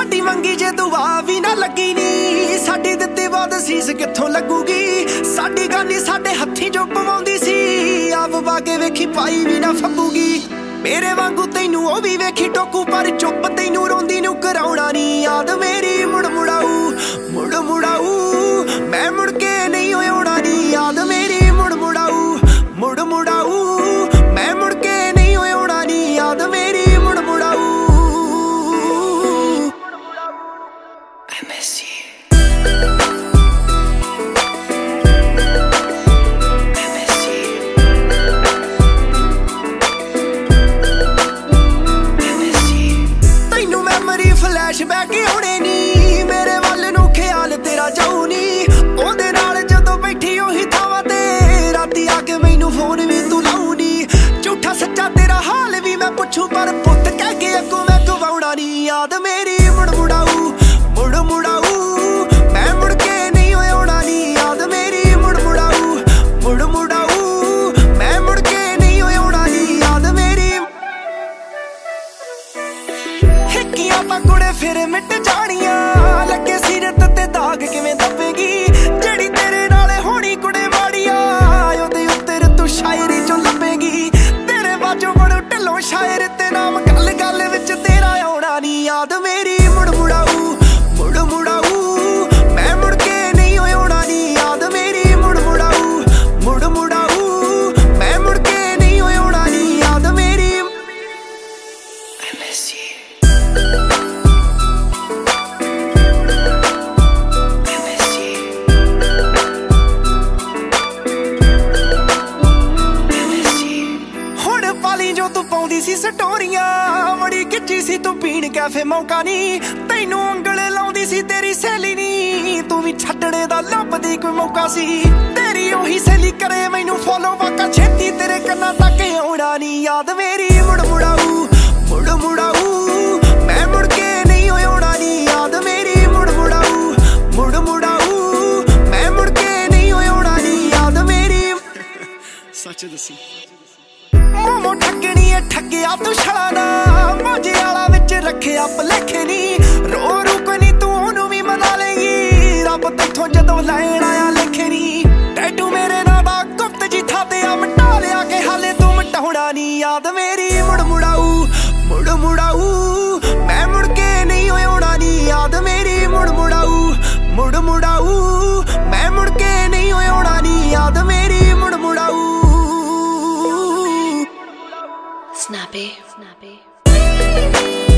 साडी मंगी जे दुआ भी ना लगी नी, साडी दित्ती बाद सीस कित्थों लगूगी। साडी गानी साडे हत्थी जो पवाउंदी सी, आप बागे वेखी पाई भी ना फब्बूगी। मेरे वांगू तैनू ओ भी वेखी टोकू, पर चुप तैनू रोंदी नू कराउणा नी याद मेरी। मुड़ मुड़ाऊ मुड़ मुड़ाऊ मैं मुड़ के नहीं आउणा नी याद मेरी। मुड़ मुड़ाऊ मुड़ मुड़ाऊ मैं मुड़ के नहीं आउणा नी याद मेरी। मुड़ मुड़ाऊ I miss you। फ्लैशबैक होने नी मेरे वल नू ख्याल तेरा जाऊ नी, ओदे नाल जदों बैठी ओही थावां ते राती आके मैनू फोन भी तू लाऊ नी। झूठा सच्चा तेरा हाल भी मैं पुछूं, पर पुत्त कह के अगों मैं गवाउणा नी याद मेरी। मुड़ मुड़ाऊ मुड़ मुड़ाऊ मैं मुड़ के नहीं आउणा नी याद मेरी। मुड़ मुड़ाऊ मुड़ मुड़ाऊ मैं मुड़ के नहीं आउणा नी याद मेरी। हिक्कियां पकुड़े फिर मिट जानियां, लगे सीरत ते दाग किवें दबेगी। जेड़ी तेरे नाले होनी कुड़े माड़िया, ओदे उत्ते तू शायरी चों लभेगी। तेरे बाजों बड़ो ढिल्लों शायर ते नाम गल गल विच तेरा आउणा नी याद मेरी। मुड़ मुड़ाऊ मुड़ मुड़ाऊ मैं मुड़ के नहीं आउणा नी याद मेरी। मुड़ मुड़ाऊ मुड़ मुड़ाऊ मैं मुड़ के नहीं आउणा नी याद मेरी। I miss you। जो तू पाउंदी सी स्टोरियां बड़ी खिच्ची सी तू पीण कैफे मौका नी, तैनू अंगल लाउंदी सी तेरी सहेली नी, तू भी छड्डणे दा लभदी कोई मौका सी। तेरी ओही सहेली करे मैनू फॉलो, वाका छेती तेरे कन्ना तक आउणा नी याद मेरी। मुड़ मुड़ाऊ मुड़ मुड़ाऊ मैं मुड़ के नहीं आउणा नी याद मेरी। मुड़ मुड़ाऊ मुड़ मुड़ाऊ मैं मुड़ के नहीं आउणा नी याद मेरी। सच दसी मोमो ठगनी है ठगिया तू छलाना, मौजे आला विच रखिया भलेखे नी। रो रुक नी तू ओनू भी मना लेगी, रब तैथों जदों लैण आया लेखे नी। टैटू मेरे नां दा गुप्त जी था ते आ मिटा लिया के हाले तू मिटाउणा नी याद मेरी। मुड़ मुड़ाऊ मुड़ मुड़ाऊ मैं मुड़ के नहीं आउणा नी याद मेरी। मुड़ मुड़ाऊ मुड़ मुड़ाऊ मैं मुड़ के नहीं आउणा नी याद मेरी। मुड़ मुड़ाऊ Snappy, snappy।